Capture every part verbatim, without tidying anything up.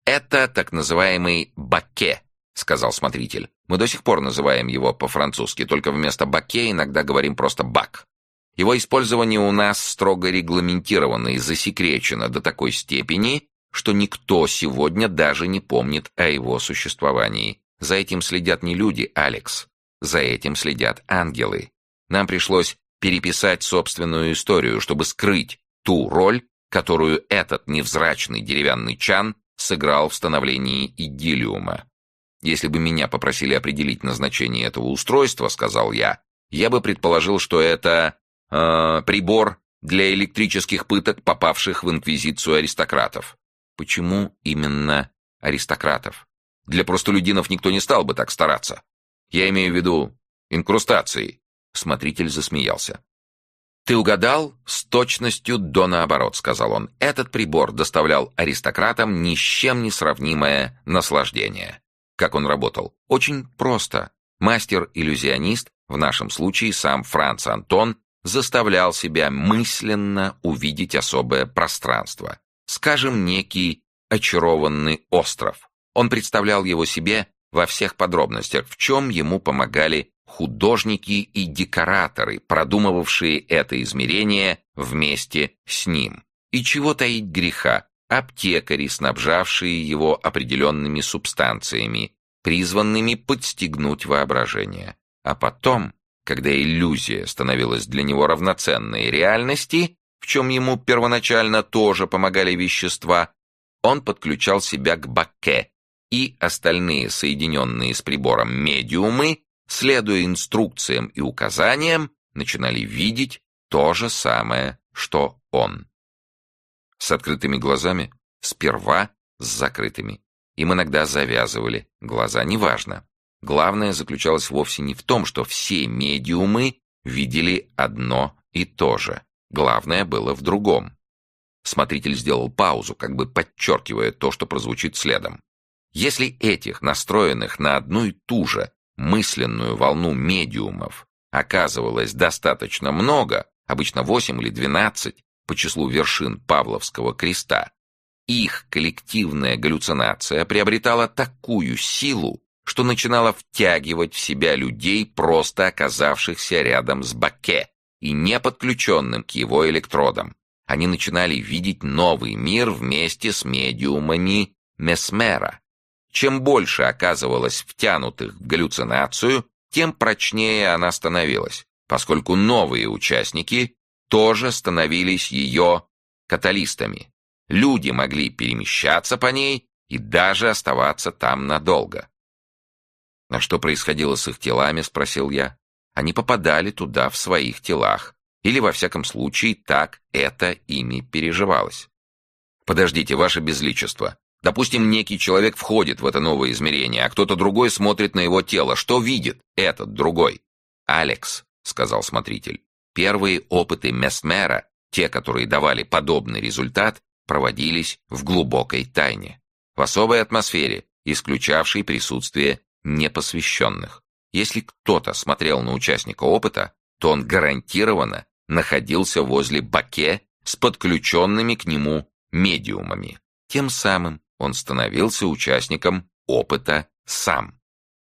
«Это так называемый баке», — сказал смотритель. «Мы до сих пор называем его по-французски, только вместо баке иногда говорим просто бак. Его использование у нас строго регламентировано и засекречено до такой степени, что никто сегодня даже не помнит о его существовании. За этим следят не люди, Алекс. За этим следят ангелы. Нам пришлось переписать собственную историю, чтобы скрыть ту роль, которую этот невзрачный деревянный чан сыграл в становлении идиллиума. Если бы меня попросили определить назначение этого устройства, сказал я, я бы предположил, что это э, прибор для электрических пыток, попавших в инквизицию аристократов. Почему именно аристократов? Для простолюдинов никто не стал бы так стараться. Я имею в виду инкрустации. Смотритель засмеялся. «Ты угадал с точностью до наоборот», — сказал он. «Этот прибор доставлял аристократам ни с чем не сравнимое наслаждение». Как он работал? Очень просто. Мастер-иллюзионист, в нашем случае сам Франц Антон, заставлял себя мысленно увидеть особое пространство. Скажем, некий очарованный остров. Он представлял его себе во всех подробностях, в чем ему помогали художники и декораторы, продумывавшие это измерение вместе с ним. И чего таить греха, аптекари, снабжавшие его определенными субстанциями, призванными подстегнуть воображение. А потом, когда иллюзия становилась для него равноценной реальности, в чем ему первоначально тоже помогали вещества, он подключал себя к баке, и остальные соединенные с прибором медиумы, следуя инструкциям и указаниям, начинали видеть то же самое, что он. С открытыми глазами, сперва с закрытыми. Им иногда завязывали глаза, неважно. Главное заключалось вовсе не в том, что все медиумы видели одно и то же. Главное было в другом. Смотритель сделал паузу, как бы подчеркивая то, что прозвучит следом. Если этих, настроенных на одну и ту же мысленную волну медиумов, оказывалось достаточно много, обычно восемь или двенадцать, по числу вершин Павловского креста, их коллективная галлюцинация приобретала такую силу, что начинала втягивать в себя людей, просто оказавшихся рядом с баке и не подключенным к его электродам. Они начинали видеть новый мир вместе с медиумами Месмера. Чем больше оказывалось втянутых в галлюцинацию, тем прочнее она становилась, поскольку новые участники тоже становились ее каталистами. Люди могли перемещаться по ней и даже оставаться там надолго. «А что происходило с их телами?» — спросил я. «Они попадали туда в своих телах, или, во всяком случае, так это ими переживалось». «Подождите, ваше безличество. Допустим, некий человек входит в это новое измерение, а кто-то другой смотрит на его тело. Что видит этот другой?» «Алекс», — сказал смотритель, — «первые опыты Месмера, те, которые давали подобный результат, проводились в глубокой тайне, в особой атмосфере, исключавшей присутствие непосвященных. Если кто-то смотрел на участника опыта, то он гарантированно находился возле баке с подключенными к нему медиумами. Тем самым он становился участником опыта сам.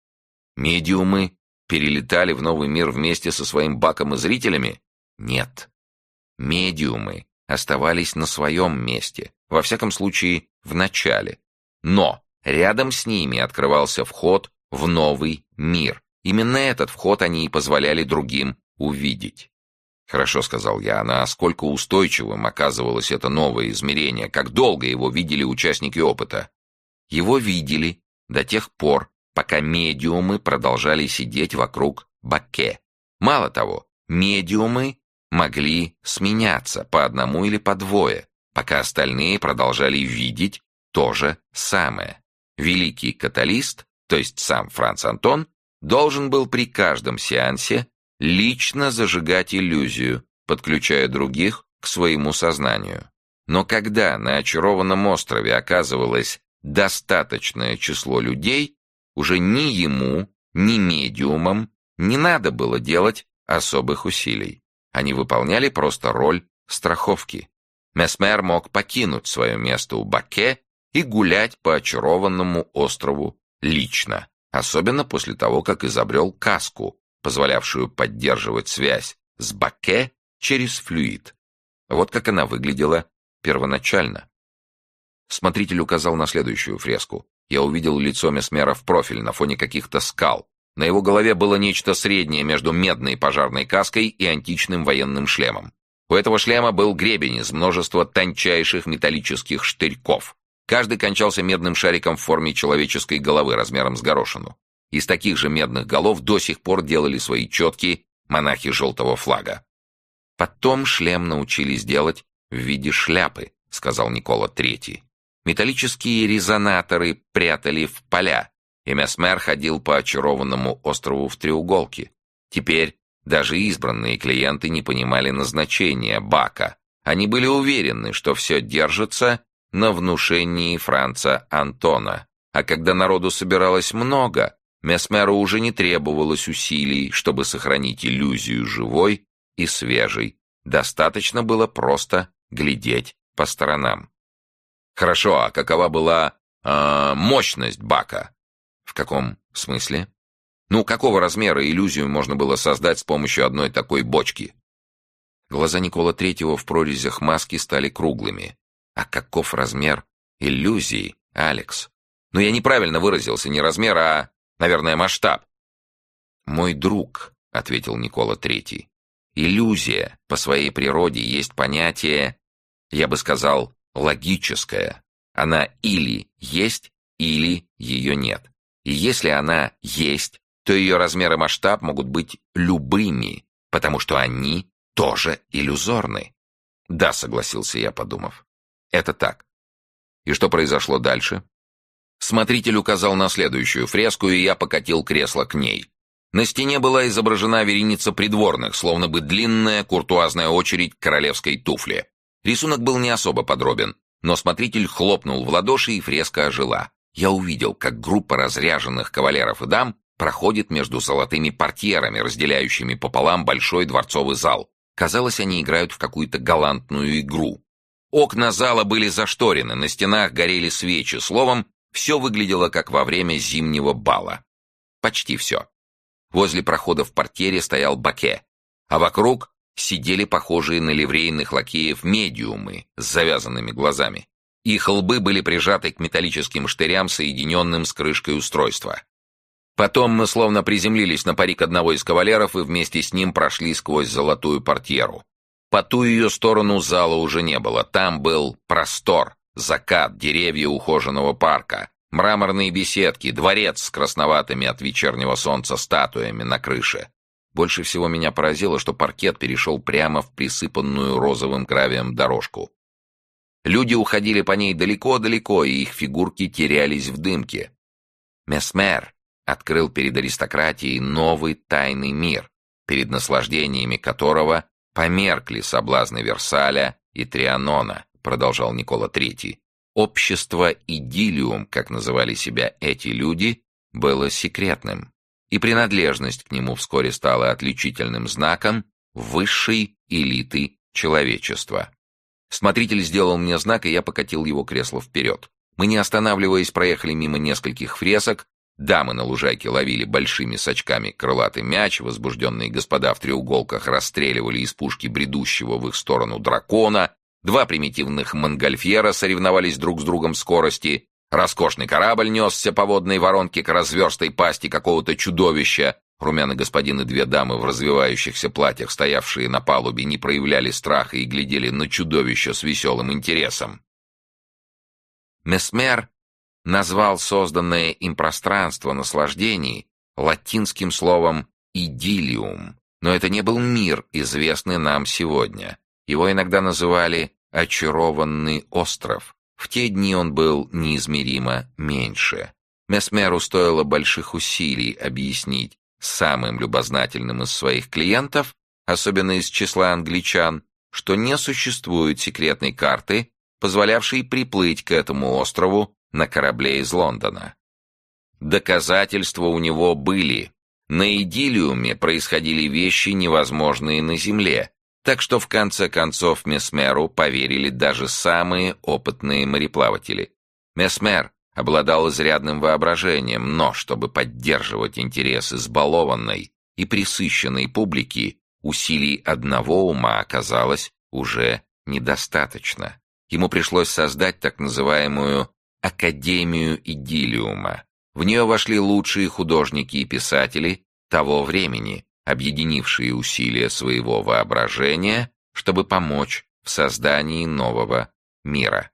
Медиумы перелетали в новый мир вместе со своим баком и зрителями? Нет. Медиумы оставались на своем месте, во всяком случае, в начале. Но рядом с ними открывался вход в новый мир. Именно этот вход они и позволяли другим увидеть. «Хорошо», — сказал я, — «а насколько устойчивым оказывалось это новое измерение? Как долго его видели участники опыта?» «Его видели до тех пор, пока медиумы продолжали сидеть вокруг баке. Мало того, медиумы могли сменяться по одному или по двое, пока остальные продолжали видеть то же самое. Великий каталист, то есть сам Франц Антон, должен был при каждом сеансе лично зажигать иллюзию, подключая других к своему сознанию. Но когда на очарованном острове оказывалось достаточное число людей, уже ни ему, ни медиумам не надо было делать особых усилий. Они выполняли просто роль страховки. Месмер мог покинуть свое место у баке и гулять по очарованному острову лично, особенно после того, как изобрел каску, позволявшую поддерживать связь с Бакке через флюид. Вот как она выглядела первоначально. Смотритель указал на следующую фреску. Я увидел лицо Месмера в профиль на фоне каких-то скал. На его голове было нечто среднее между медной пожарной каской и античным военным шлемом. У этого шлема был гребень из множества тончайших металлических штырьков. Каждый кончался медным шариком в форме человеческой головы размером с горошину. Из таких же медных голов до сих пор делали свои четки монахи желтого флага. «Потом шлем научились делать в виде шляпы», — сказал Никола Третий. «Металлические резонаторы прятали в поля, и Месмер ходил по очарованному острову в треуголке. Теперь даже избранные клиенты не понимали назначения бака. Они были уверены, что все держится на внушении Франца Антона. А когда народу собиралось много, Месмеру уже не требовалось усилий, чтобы сохранить иллюзию живой и свежей. Достаточно было просто глядеть по сторонам. Хорошо, а какова была э, мощность бака? В каком смысле? Ну, какого размера иллюзию можно было создать с помощью одной такой бочки? Глаза Никола Третьего в прорезях маски стали круглыми. А каков размер иллюзии, Алекс? Ну, я неправильно выразился, не размер, а, наверное, масштаб. «Мой друг», — ответил Никола Третий, — «иллюзия по своей природе есть понятие, я бы сказал, логическое. Она или есть, или ее нет. И если она есть, то ее размер и масштаб могут быть любыми, потому что они тоже иллюзорны». «Да», — согласился я, подумав. «Это так. И что произошло дальше?» Смотритель указал на следующую фреску, и я покатил кресло к ней. На стене была изображена вереница придворных, словно бы длинная куртуазная очередь к королевской туфле. Рисунок был не особо подробен, но смотритель хлопнул в ладоши, и фреска ожила. Я увидел, как группа разряженных кавалеров и дам проходит между золотыми портьерами, разделяющими пополам большой дворцовый зал. Казалось, они играют в какую-то галантную игру. Окна зала были зашторены, на стенах горели свечи, словом, все выглядело как во время зимнего бала. Почти все. Возле прохода в портьере стоял Бакке, а вокруг сидели похожие на ливрейных лакеев медиумы с завязанными глазами. Их лбы были прижаты к металлическим штырям, соединенным с крышкой устройства. Потом мы словно приземлились на парик одного из кавалеров и вместе с ним прошли сквозь золотую портьеру. По ту ее сторону зала уже не было. Там был простор, закат, деревья ухоженного парка, мраморные беседки, дворец с красноватыми от вечернего солнца статуями на крыше. Больше всего меня поразило, что паркет перешел прямо в присыпанную розовым гравием дорожку. Люди уходили по ней далеко-далеко, и их фигурки терялись в дымке. Месмер открыл перед аристократией новый тайный мир, перед наслаждениями которого померкли соблазны Версаля и Трианона, продолжал Никола Третий. Общество идиллиум, как называли себя эти люди, было секретным, и принадлежность к нему вскоре стала отличительным знаком высшей элиты человечества. Смотритель сделал мне знак, и я покатил его кресло вперед. Мы, не останавливаясь, проехали мимо нескольких фресок. Дамы на лужайке ловили большими сачками крылатый мяч, возбужденные господа в треуголках расстреливали из пушки бредущего в их сторону дракона, два примитивных монгольфьера соревновались друг с другом в скорости, роскошный корабль несся по водной воронке к разверстой пасти какого-то чудовища. Румяный господин и две дамы в развивающихся платьях, стоявшие на палубе, не проявляли страха и глядели на чудовище с веселым интересом. Месмер назвал созданное им пространство наслаждений латинским словом «идиллиум», но это не был мир, известный нам сегодня. Его иногда называли «очарованный остров». В те дни он был неизмеримо меньше. Месмеру стоило больших усилий объяснить самым любознательным из своих клиентов, особенно из числа англичан, что не существует секретной карты, позволявшей приплыть к этому острову на корабле из Лондона. Доказательства у него были. На идиллиуме происходили вещи, невозможные на Земле, так что в конце концов Месмеру поверили даже самые опытные мореплаватели. Месмер обладал изрядным воображением, но, чтобы поддерживать интерес избалованной и пресыщенной публики, усилий одного ума оказалось уже недостаточно. Ему пришлось создать так называемую «Академию идиллиума». В нее вошли лучшие художники и писатели того времени, объединившие усилия своего воображения, чтобы помочь в создании нового мира.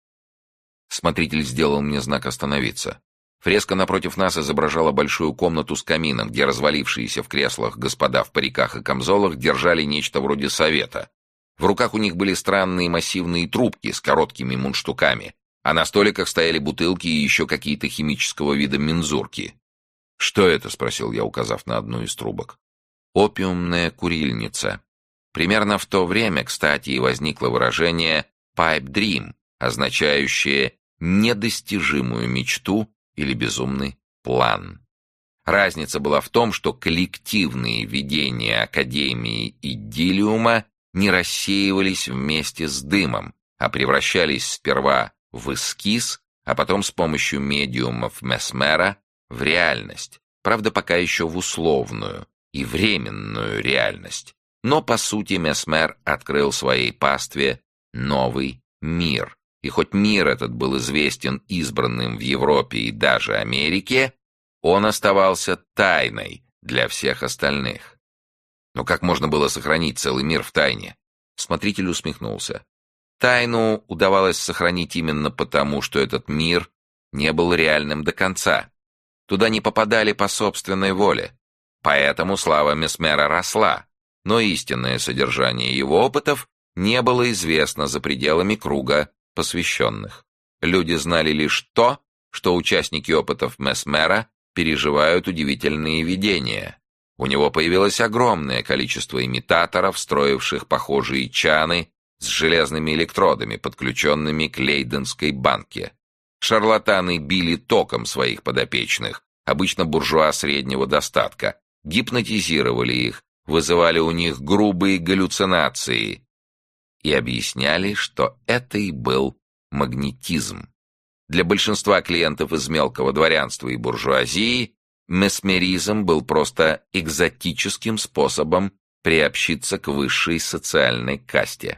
Смотритель сделал мне знак «Остановиться». Фреска напротив нас изображала большую комнату с камином, где развалившиеся в креслах господа в париках и камзолах держали нечто вроде совета. В руках у них были странные массивные трубки с короткими мундштуками, а на столиках стояли бутылки и еще какие-то химического вида мензурки. «Что это?» — спросил я, указав на одну из трубок. «Опиумная курильница». Примерно в то время, кстати, и возникло выражение «pipe dream», означающее недостижимую мечту или безумный план. Разница была в том, что коллективные видения Академии Идиллиума не рассеивались вместе с дымом, а превращались сперва в эскиз, а потом с помощью медиумов Месмера в реальность, правда, пока еще в условную и временную реальность. Но, по сути, Месмер открыл своей пастве новый мир. И хоть мир этот был известен избранным в Европе и даже Америке, он оставался тайной для всех остальных. Но как можно было сохранить целый мир в тайне? Смотритель усмехнулся. Тайну удавалось сохранить именно потому, что этот мир не был реальным до конца. Туда не попадали по собственной воле. Поэтому слава Месмера росла, но истинное содержание его опытов не было известно за пределами круга посвященных. Люди знали лишь то, что участники опытов Месмера переживают удивительные видения. У него появилось огромное количество имитаторов, строивших похожие чаны с железными электродами, подключенными к лейденской банке. Шарлатаны били током своих подопечных, обычно буржуа среднего достатка, гипнотизировали их, вызывали у них грубые галлюцинации и объясняли, что это и был магнетизм. Для большинства клиентов из мелкого дворянства и буржуазии месмеризм был просто экзотическим способом приобщиться к высшей социальной касте.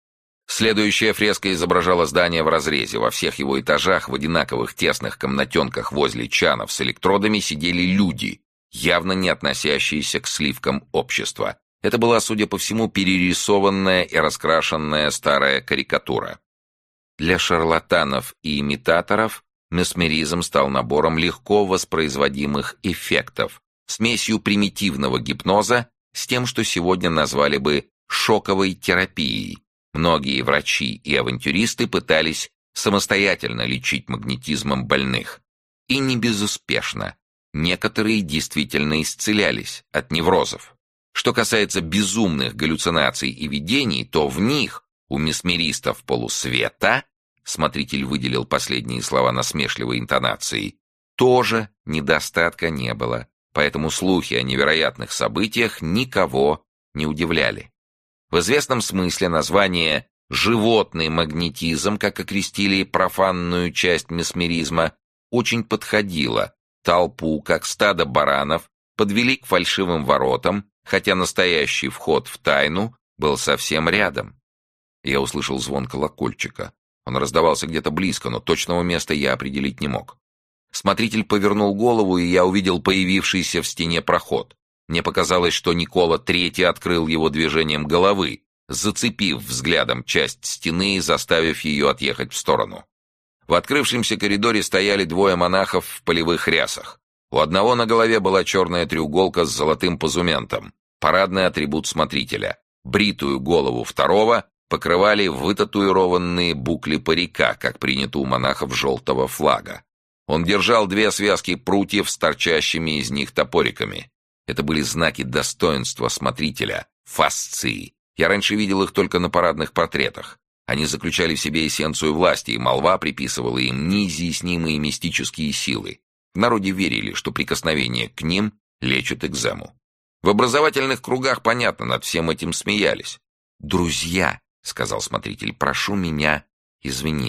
Следующая фреска изображала здание в разрезе. Во всех его этажах в одинаковых тесных комнатенках возле чанов с электродами сидели люди, явно не относящиеся к сливкам общества. Это была, судя по всему, перерисованная и раскрашенная старая карикатура. Для шарлатанов и имитаторов месмеризм стал набором легко воспроизводимых эффектов, смесью примитивного гипноза с тем, что сегодня назвали бы шоковой терапией. Многие врачи и авантюристы пытались самостоятельно лечить магнетизмом больных. И не безуспешно. Некоторые действительно исцелялись от неврозов. Что касается безумных галлюцинаций и видений, то в них у месмеристов полусвета, смотритель выделил последние слова насмешливой интонацией, тоже недостатка не было, поэтому слухи о невероятных событиях никого не удивляли. В известном смысле название «животный магнетизм», как окрестили профанную часть месмеризма, очень подходило. Толпу, как стадо баранов, подвели к фальшивым воротам, хотя настоящий вход в тайну был совсем рядом. Я услышал звон колокольчика. Он раздавался где-то близко, но точного места я определить не мог. Смотритель повернул голову, и я увидел появившийся в стене проход. Мне показалось, что Никола Третий открыл его движением головы, зацепив взглядом часть стены и заставив ее отъехать в сторону. В открывшемся коридоре стояли двое монахов в полевых рясах. У одного на голове была черная треуголка с золотым позументом, парадный атрибут смотрителя. Бритую голову второго покрывали вытатуированные букли парика, как принято у монахов желтого флага. Он держал две связки прутьев с торчащими из них топориками. Это были знаки достоинства смотрителя, фасции. Я раньше видел их только на парадных портретах. Они заключали в себе эссенцию власти, и молва приписывала им неизъяснимые мистические силы. В народе верили, что прикосновение к ним лечит экзему. В образовательных кругах, понятно, над всем этим смеялись. «Друзья», — сказал смотритель, — «прошу меня извинить.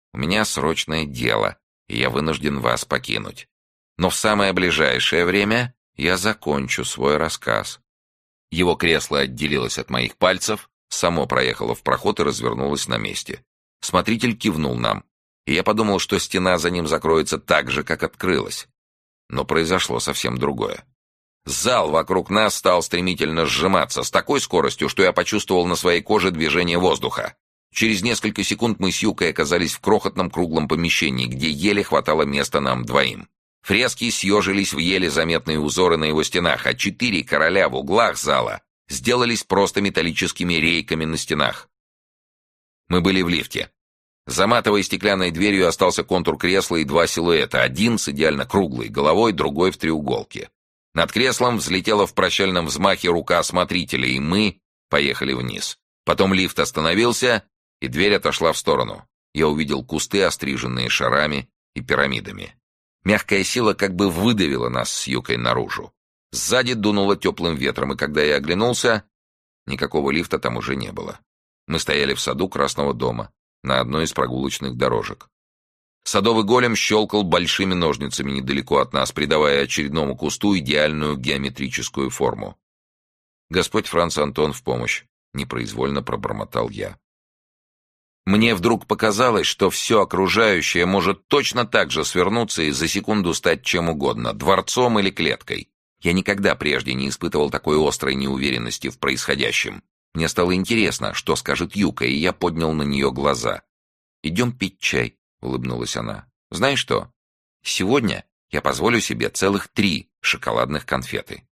У меня срочное дело, и я вынужден вас покинуть. Но в самое ближайшее время я закончу свой рассказ». Его кресло отделилось от моих пальцев, само проехало в проход и развернулось на месте. Смотритель кивнул нам, и я подумал, что стена за ним закроется так же, как открылась. Но произошло совсем другое. Зал вокруг нас стал стремительно сжиматься с такой скоростью, что я почувствовал на своей коже движение воздуха. Через несколько секунд мы с Юкой оказались в крохотном круглом помещении, где еле хватало места нам двоим. Фрески съежились в еле заметные узоры на его стенах, а четыре короля в углах зала сделались просто металлическими рейками на стенах. Мы были в лифте. За матовой стеклянной дверью остался контур кресла и два силуэта, один с идеально круглой головой, другой в треуголке. Над креслом взлетела в прощальном взмахе рука смотрителя, и мы поехали вниз. Потом лифт остановился, и дверь отошла в сторону. Я увидел кусты, остриженные шарами и пирамидами. Мягкая сила как бы выдавила нас с Юкой наружу. Сзади дунуло теплым ветром, и когда я оглянулся, никакого лифта там уже не было. Мы стояли в саду Красного дома, на одной из прогулочных дорожек. Садовый голем щелкал большими ножницами недалеко от нас, придавая очередному кусту идеальную геометрическую форму. «Господь Франц Антон в помощь», — непроизвольно пробормотал я. Мне вдруг показалось, что все окружающее может точно так же свернуться и за секунду стать чем угодно — дворцом или клеткой. Я никогда прежде не испытывал такой острой неуверенности в происходящем. Мне стало интересно, что скажет Юка, и я поднял на нее глаза. «Идем пить чай», — улыбнулась она. «Знаешь что? Сегодня я позволю себе целых три шоколадных конфеты».